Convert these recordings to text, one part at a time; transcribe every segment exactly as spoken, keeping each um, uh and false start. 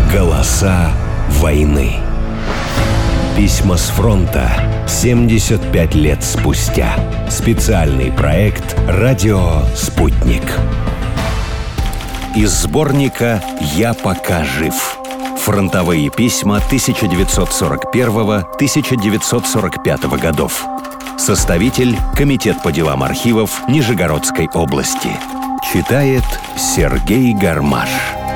Голоса войны. Письма с фронта семьдесят пять лет спустя. Специальный проект «Радио Спутник». Из сборника «Я пока жив». Фронтовые письма тысяча девятьсот сорок первого — тысяча девятьсот сорок пятого годов. Составитель — Комитет по делам архивов Нижегородской области. Читает Сергей Гармаш.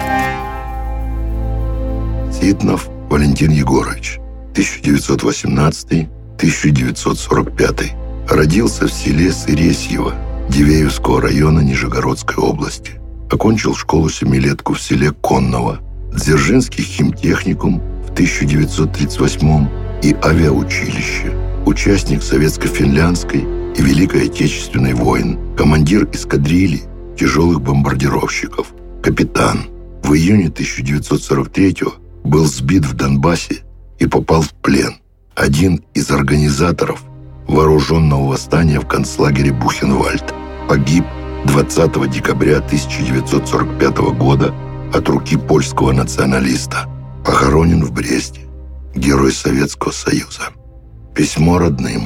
Ситнов Валентин Егорович, тысяча девятьсот восемнадцатый — тысяча девятьсот сорок пятый. Родился в селе Сыресьево Дивеевского района Нижегородской области. Окончил школу-семилетку в селе Конново, Дзержинский химтехникум в тысяча девятьсот тридцать восьмом и авиаучилище. Участник Советско-финляндской и Великой Отечественной войн, командир эскадрильи тяжелых бомбардировщиков, капитан. В июне тысяча девятьсот сорок третьего был сбит в Донбассе и попал в плен. Один из организаторов вооруженного восстания в концлагере Бухенвальд. Погиб двадцатого декабря тысяча девятьсот сорок пятого года от руки польского националиста. Похоронен в Бресте. Герой Советского Союза. Письмо родным.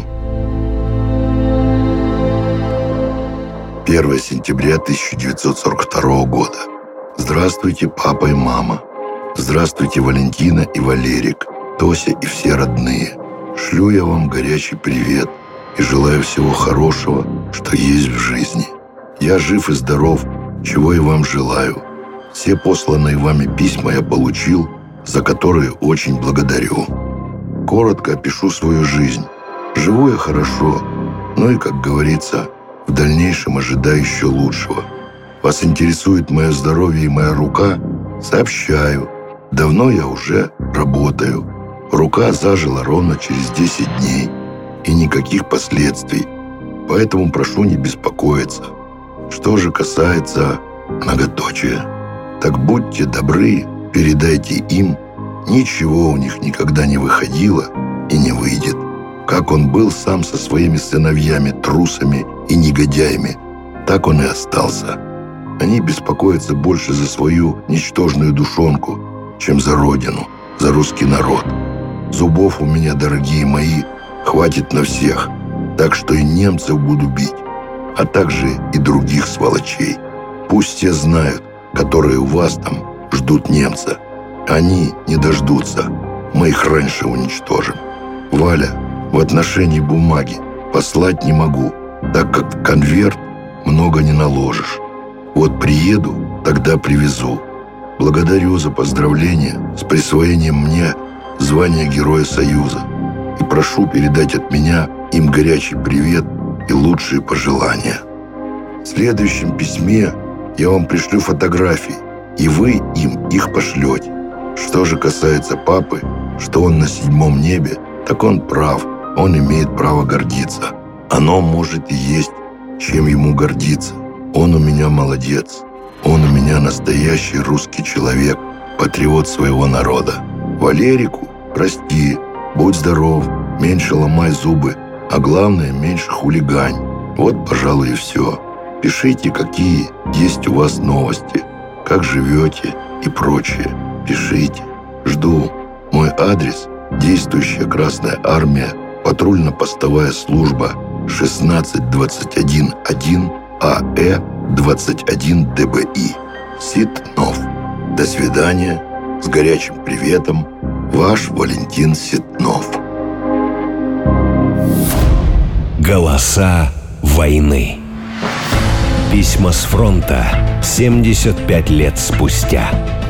первое сентября тысяча девятьсот сорок второго года. Здравствуйте, папа и мама. Здравствуйте, Валентина и Валерик, Тося и все родные. Шлю я вам горячий привет и желаю всего хорошего, что есть в жизни. Я жив и здоров, чего и вам желаю. Все посланные вами письма я получил, за которые очень благодарю. Коротко опишу свою жизнь. Живу я хорошо, но и, как говорится, в дальнейшем ожидаю еще лучшего. Вас интересует мое здоровье и моя рука? Сообщаю. Давно я уже работаю. Рука зажила ровно через десять дней. И никаких последствий. Поэтому прошу не беспокоиться. Что же касается многоточия, так будьте добры, передайте им, ничего у них никогда не выходило и не выйдет. Как он был сам со своими сыновьями, трусами и негодяями, так он и остался. Они беспокоятся больше за свою ничтожную душонку, чем за родину, за русский народ. Зубов у меня, дорогие мои, хватит на всех, так что и немцев буду бить, а также и других сволочей. Пусть все знают, которые у вас там ждут немца. Они не дождутся. Мы их раньше уничтожим. Валя, в отношении бумаги послать не могу, так как конверт много не наложишь. Вот приеду, тогда привезу. Благодарю за поздравление с присвоением мне звания Героя Союза и прошу передать от меня им горячий привет и лучшие пожелания. В следующем письме я вам пришлю фотографии, и вы им их пошлете. Что же касается папы, что он на седьмом небе, так он прав, он имеет право гордиться. Оно может и есть, чем ему гордиться. Он у меня молодец, он у меня настоящий русский человек, патриот своего народа. Валерику прости, будь здоров, меньше ломай зубы, а главное, меньше хулигань. Вот, пожалуй, и все. Пишите, какие есть у вас новости, как живете и прочее. Пишите. Жду. Мой адрес – действующая Красная Армия, патрульно-постовая служба шестнадцать двадцать один один АЭ двадцать один ДБИ. Ситнов. До свидания. С горячим приветом. Ваш Валентин Ситнов. Голоса войны. Письма с фронта семьдесят пять лет спустя.